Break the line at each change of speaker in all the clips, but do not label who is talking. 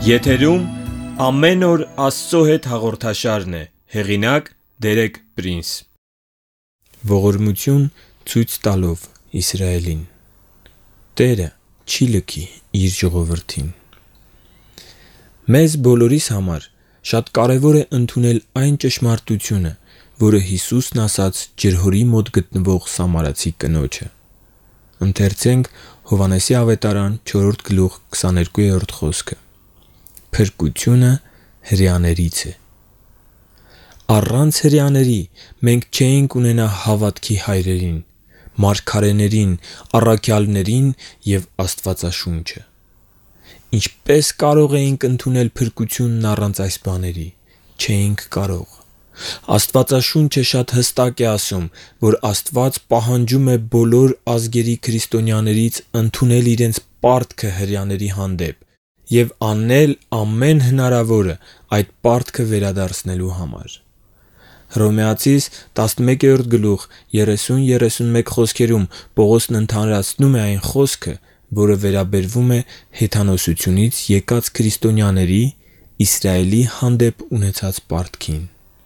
Եթերում ամեն օր Աստծո հետ հաղորդաշարն է։ Հեղինակ Դերեկ Պրինս։ Ողորմություն ցույց տալով Իսրայելին։ Տերը չի լքի իր ժողովրդին։ Մեզ բոլորիս համար շատ կարևոր է ընդունել այն ճշմարտությունը, որը Հիսուսն ասաց ջրհորի մոտ գտնվող սամարացի կնոջը։ Հովհաննես ավետարան 4:22 Փրկությունը հրեաներից է։ Առանց հրեաների մենք չէինք ունենա հավատքի հայրերին, մարգարեներին, առաքյալներին և Աստվածաշունչը։ Ինչպե՞ս կարող էինք ընդունել փրկությունն առանց այս բաների։ Չէինք կարող։ Աստվածաշունչը շատ հստակ է ասում, որ Աստված պահանջում է բոլոր ազգերի քրիստոնյաներից ընդունել իրենց պարտքը հրեաների հանդեպ և անել ամեն հնարավորը այդ պարտքը վերադարձնելու համար։ Հռոմեացիս 11:30-31 խոսքերում Պողոսն ընդհանրացնում է այն խոսքը, որը վերաբերվում է հեթանոսությունից եկած քրիստոնյաների Իսրայելի հանդեպ ունեցած պարտքին։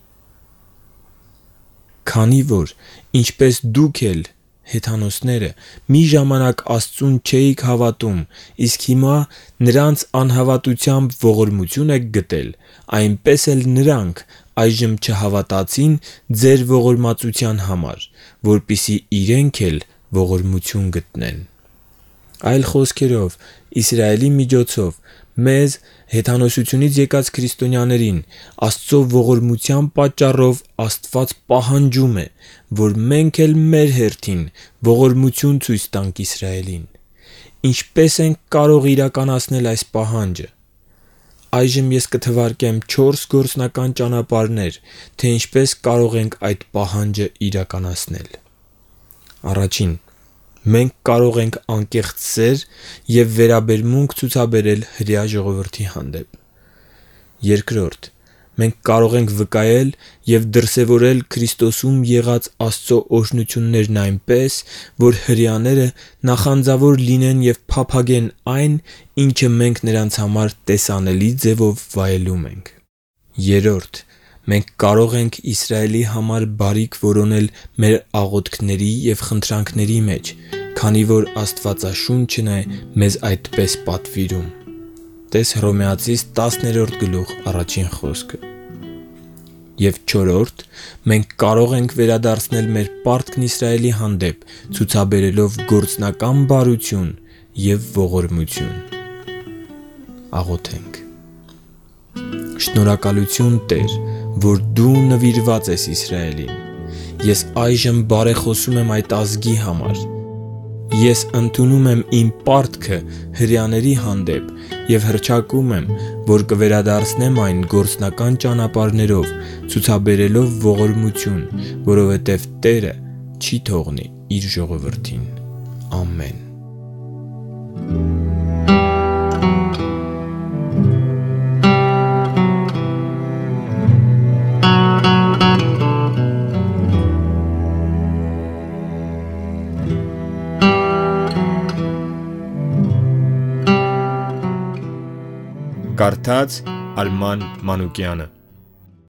Քանի որ, ինչպես դուք էլ, հեթանոսները, մի ժամանակ Աստծուն չէիք հավատում, իսկ հիմա նրանց անհավատությամբ ողորմություն եք գտել, այնպես էլ նրանք այժմ չհավատացին ձեր ողորմածության համար, որպեսզի իրենք էլ ողորմություն գտնեն։ Այլ խոսքերով, Իսրայելի միջոցով մեզ, հեթանոսությունից եկած քրիստոնյաներին, Աստծո ողորմության պատճառով Աստված պահանջում է, որ մենք էլ մեր հերթին ողորմություն ցույց տանք Իսրայելին։ Ինչպե՞ս ենք կարող իրականացնել այս պահանջը։ Այժմ ես կթվարկեմ 4 գործնական ճանապարհներ, թե ինչպես կարող ենք այդ պահանջը իրականացնել։ Առաջին, մենք կարող ենք անկեղծ սեր և վերաբերմունք ցուցաբերել հրեա ժողովրդի հանդեպ։ Երկրորդ, մենք կարող ենք վկայել և դրսևորել Քրիստոսում եղած Աստծո օրհնություններն այնպես, որ հրեաները նախանձավոր լինեն և փափագեն այն, ինչը մենք նրանց համար տեսանելի ձևով վայելում ենք։ Երրորդ, մենք կարող ենք Իսրայելի համար բարիք որոնել մեր աղոթքների և խնդրանքների մեջ, քանի որ Աստվածաշունչն է մեզ այդպես պատվիրում։ (տե՛ս Հռոմեացիս 10:1 Եվ չորրորդ, մենք կարող ենք վերադարձնել մեր պարտքն Իսրայելի հանդեպ, ցուցաբերելով գործնական բարություն և ողորմություն։ Աղոթենք. Շնորհակալություն, Տեր, որ դու նվիրված ես Իսրայելին։ Ես այժմ բարեխոսում եմ այդ ազգի համար։ Ես ընդունում եմ իմ պարտքը հրեաների հանդեպ և հռչակում եմ, որ կվերադարձնեմ այն գործնական ճանապարհներով, ցուցաբերելով ողորմություն, որովհետև Տերը չի թողնի իր ժողովրդին։ Ամեն։ Կարդաց Արման Մանուկյանը։